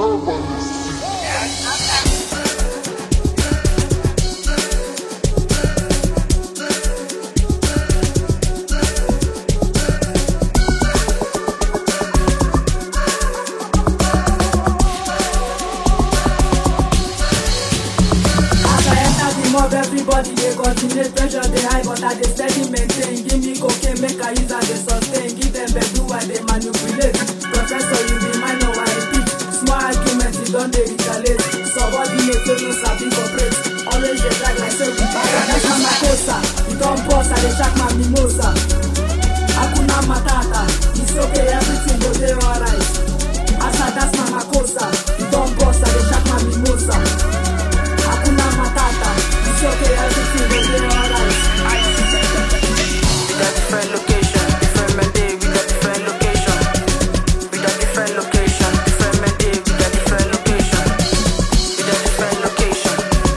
Everybody dey continue, pressure dey high, but I dey steady maintain. Give me cocaine, make I use and dey sustain. Give them bedu, I dey manipulate. Professor, you be minor, I repeat. Small argument, you don dey retaliate. Subordinate, wey no sabi cooperate. Always dey drag like say we bad. That's not my cosa. You don boss, I dey shack my mimosa. Hakuna Matata, it's okay, everything go dey alright. Asa, that's not my cosa. You don boss, I dey shack my mimosa. Hakuna Matata, it's okay, everything will be alright. We got different location, different Monday, we got different location. We got different location, different Monday, we got different location. We got different location.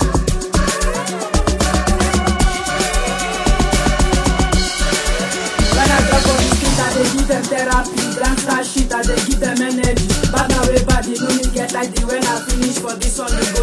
When I drop on the street, I dey give them therapy. Gangsta shit, I dey give them energy. Bad now way bad, you know me get like the when I finish for this one, you go